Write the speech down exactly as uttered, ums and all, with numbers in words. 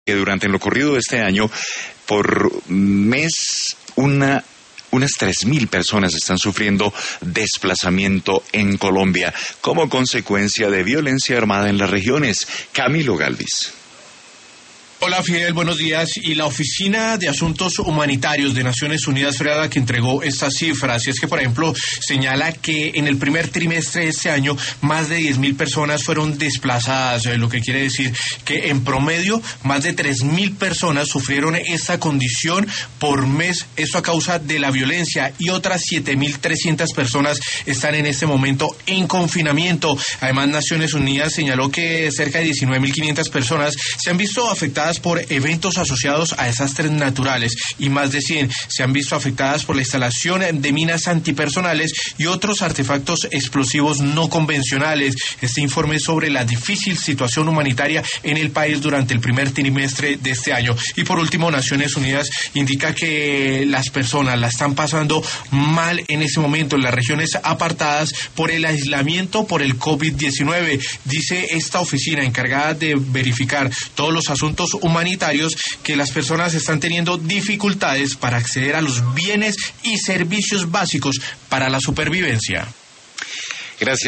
que durante lo corrido de este año, por mes, una unas tres mil personas están sufriendo desplazamiento en Colombia como consecuencia de violencia armada en las regiones. Camilo Galvis. Hola Fidel, buenos días. Y la Oficina de Asuntos Humanitarios de Naciones Unidas fue la que entregó estas cifras. Y es que, por ejemplo, señala que en el primer trimestre de este año más de diez mil personas fueron desplazadas, lo que quiere decir que en promedio más de tres mil personas sufrieron esta condición por mes, esto a causa de la violencia, y otras siete mil trescientas personas están en este momento en confinamiento. Además, Naciones Unidas señaló que cerca de diecinueve mil quinientas personas se han visto afectadas por eventos asociados a desastres naturales y más de cien se han visto afectadas por la instalación de minas antipersonales y otros artefactos explosivos no convencionales. Este informe es sobre la difícil situación humanitaria en el país durante el primer trimestre de este año. Y por último, Naciones Unidas indica que las personas la están pasando mal en ese momento en las regiones apartadas por el aislamiento por el COVID diecinueve. Dice esta oficina encargada de verificar todos los asuntos humanitarios que las personas están teniendo dificultades para acceder a los bienes y servicios básicos para la supervivencia. Gracias.